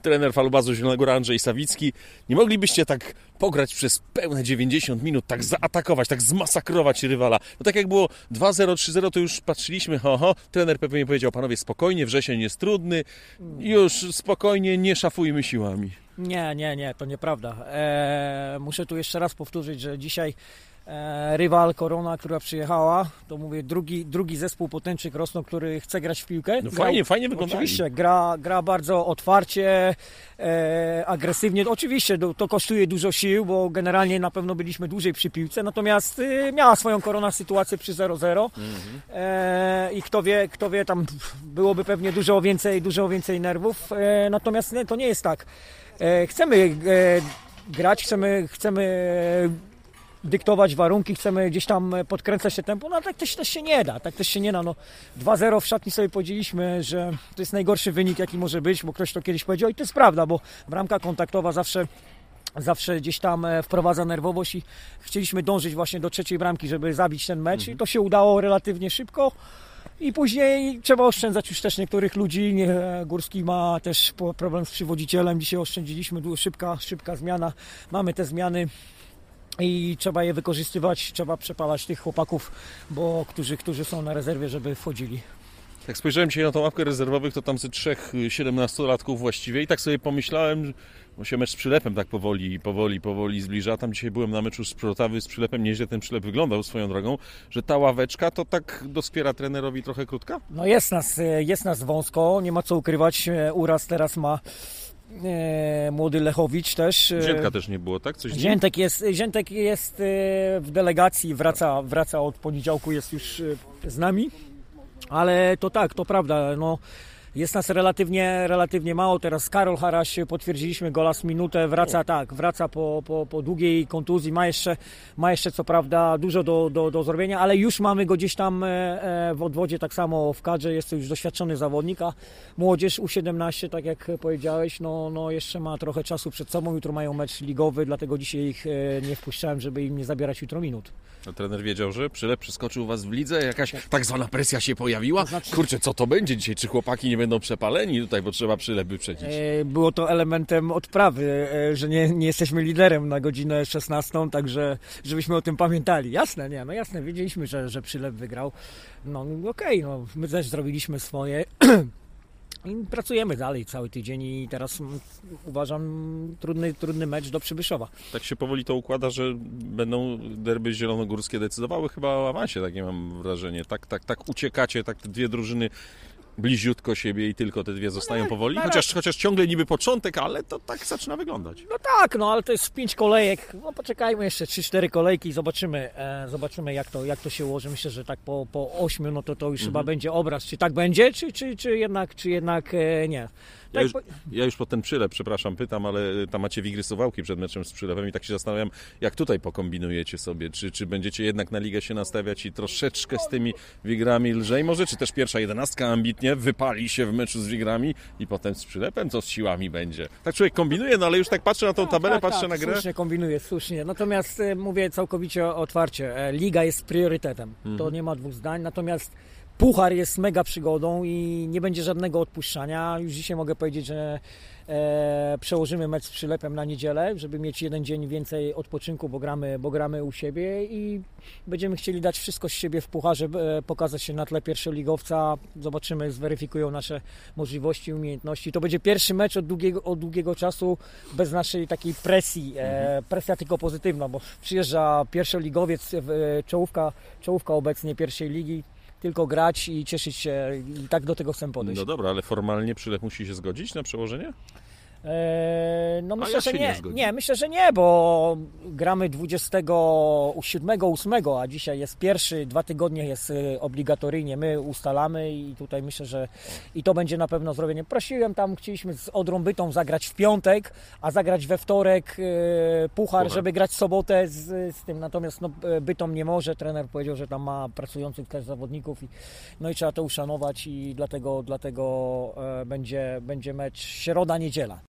trener Falubazu Zielonego Góra Andrzej Sawicki. Nie moglibyście tak pograć przez pełne 90 minut, tak zaatakować, tak zmasakrować rywala? No tak jak było 2-0, 3-0, to już patrzyliśmy, trener pewnie powiedział, panowie, spokojnie, wrzesień jest trudny, już spokojnie, nie szafujmy siłami. Nie, to nieprawda. Muszę tu jeszcze raz powtórzyć, że dzisiaj rywal Korona, która przyjechała, to mówię, drugi zespół Potęczyk Rosno, który chce grać w piłkę. No fajnie wyglądali. Oczywiście, gra bardzo otwarcie, agresywnie. Oczywiście to kosztuje dużo sił, bo generalnie na pewno byliśmy dłużej przy piłce, natomiast miała swoją Korona sytuację przy 0-0 i kto wie, tam byłoby pewnie dużo więcej nerwów, natomiast to nie jest tak. Chcemy grać, chcemy dyktować warunki, chcemy gdzieś tam podkręcać się tempo, no ale tak też się nie da. 2-0 w szatni sobie powiedzieliśmy, że to jest najgorszy wynik, jaki może być, bo ktoś to kiedyś powiedział i to jest prawda, bo bramka kontaktowa zawsze gdzieś tam wprowadza nerwowość i chcieliśmy dążyć właśnie do trzeciej bramki, żeby zabić ten mecz i to się udało relatywnie szybko. I później trzeba oszczędzać już też niektórych ludzi. Górski ma też problem z przywodzicielem. Dzisiaj oszczędziliśmy, szybka zmiana. Mamy te zmiany i trzeba je wykorzystywać. Trzeba przepalać tych chłopaków, którzy są na rezerwie, żeby wchodzili. Jak spojrzałem dzisiaj na tą ławkę rezerwowych, to tam ze 3 17-latków właściwie i tak sobie pomyślałem, bo się mecz z Przylepem tak powoli zbliża. Tam dzisiaj byłem na meczu z Protawy z Przylepem, nieźle ten Przylep wyglądał swoją drogą, że ta ławeczka to tak doskwiera trenerowi trochę krótka? No jest nas wąsko, nie ma co ukrywać. Uraz teraz ma młody Lechowicz też. Ziętka też nie było, tak? Ziętek jest w delegacji, wraca od poniedziałku, jest już z nami. Ale to tak, to prawda, jest nas relatywnie mało. Teraz Karol Haraś, potwierdziliśmy go last minutę, wraca po długiej kontuzji, ma jeszcze co prawda dużo do zrobienia, ale już mamy go gdzieś tam w odwodzie, tak samo w kadrze, jest to już doświadczony zawodnik, a młodzież U17, tak jak powiedziałeś, jeszcze ma trochę czasu przed sobą, jutro mają mecz ligowy, dlatego dzisiaj ich nie wpuszczałem, żeby im nie zabierać jutro minut. A trener wiedział, że Przylep przeskoczył was w lidze? Jakaś tak zwana presja się pojawiła? Kurczę, co to będzie dzisiaj? Czy chłopaki nie będą przepaleni tutaj, bo trzeba Przylep wyprzedzić? Było to elementem odprawy, że nie jesteśmy liderem na godzinę 16, także żebyśmy o tym pamiętali. Jasne, wiedzieliśmy, że Przylep wygrał. My też zrobiliśmy swoje. I pracujemy dalej cały tydzień i teraz uważam trudny mecz do Przybyszowa. Tak się powoli to układa, że będą derby zielonogórskie decydowały chyba o awansie, takie mam wrażenie. Tak uciekacie, tak te dwie drużyny bliziutko siebie i tylko te dwie zostają powoli. Chociaż ciągle niby początek, ale to tak zaczyna wyglądać. Ale to jest 5 kolejek. Poczekajmy jeszcze 3-4 kolejki i zobaczymy jak to się ułoży. Myślę, że tak po 8 to już chyba będzie obraz. Czy tak będzie, czy jednak nie. Ja już po ten Przylep, przepraszam, pytam, ale tam macie wigry Suwałki przed meczem z Przylepem i tak się zastanawiam, jak tutaj pokombinujecie sobie, czy będziecie jednak na ligę się nastawiać i troszeczkę z tymi wigrami lżej może, czy też pierwsza 11 ambitnie wypali się w meczu z wigrami i potem z Przylepem, co z siłami będzie. Tak człowiek kombinuje, ale już tak patrzę na tą tabelę, patrzę na grę. Słusznie kombinuje, słusznie. Natomiast mówię całkowicie otwarcie, liga jest priorytetem, to nie ma dwóch zdań, natomiast puchar jest mega przygodą i nie będzie żadnego odpuszczania. Już dzisiaj mogę powiedzieć, że przełożymy mecz z Przylepem na niedzielę, żeby mieć jeden dzień więcej odpoczynku, bo gramy u siebie i będziemy chcieli dać wszystko z siebie w pucharze, pokazać się na tle pierwszoligowca. Zobaczymy, zweryfikują nasze możliwości, umiejętności. To będzie pierwszy mecz od długiego czasu bez naszej takiej presji. Presja tylko pozytywna, bo przyjeżdża pierwszoligowiec, czołówka obecnie pierwszej ligi. Tylko grać i cieszyć się i tak do tego chcę podejść. No dobra, ale formalnie Przylep musi się zgodzić na przełożenie? Myślę, że nie. Myślę, że nie, bo gramy 27, 8, a dzisiaj jest pierwszy, 2 tygodnie jest obligatoryjnie. My ustalamy i tutaj myślę, że i to będzie na pewno zrobienie. Chcieliśmy z Odrą Bytom zagrać w piątek, a zagrać we wtorek puchar, żeby grać w sobotę z tym. Natomiast Bytom nie może. Trener powiedział, że tam ma pracujących też zawodników i trzeba to uszanować i dlatego będzie mecz środa, niedziela.